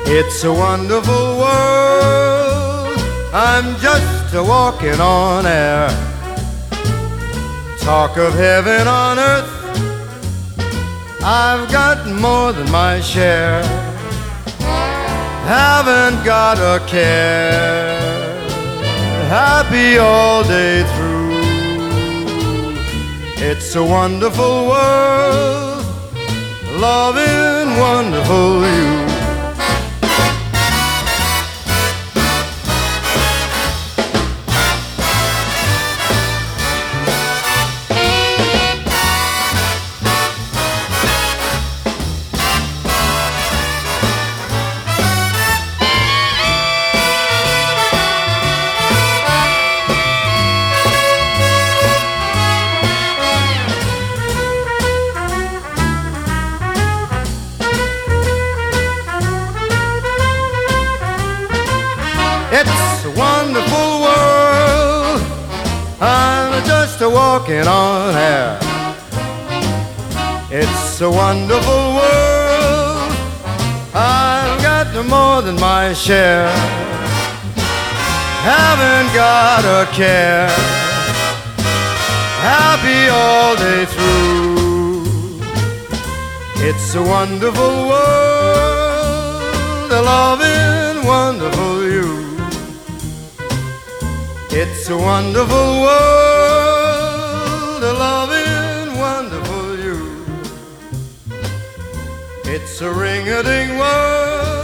It's a wonderful world. I'm just a walking on air. Talk of heaven on earth, I've got more than my share. Haven't got a care. Happy all day through. It's a wonderful world, loving wonderful you. It's a wonderful world. I'm just a walking on air. It's a wonderful world. I've got more than my share. Haven't got a care. Happy all day through. It's a wonderful world, a loving wonderful you. It's a wonderful world, a loving wonderful you. It's a ring-a-ding world.